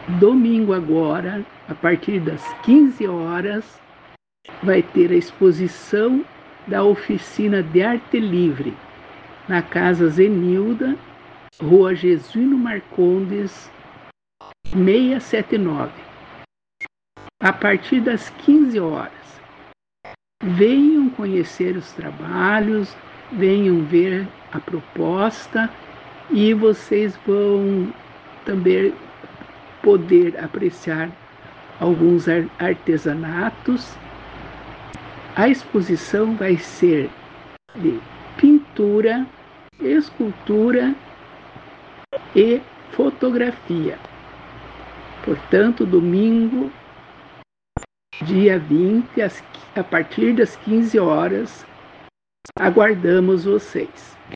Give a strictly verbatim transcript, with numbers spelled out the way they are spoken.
Domingo agora, a partir das quinze horas, vai ter a exposição da oficina de arte livre na Casa Zenilda, Rua Jesuíno Marcondes, seiscentos e setenta e nove. A partir das quinze horas, venham conhecer os trabalhos, venham ver a proposta e vocês vão também poder apreciar alguns artesanatos. A exposição vai ser de pintura, escultura e fotografia. Portanto, domingo, dia vinte, a partir das quinze horas, aguardamos vocês.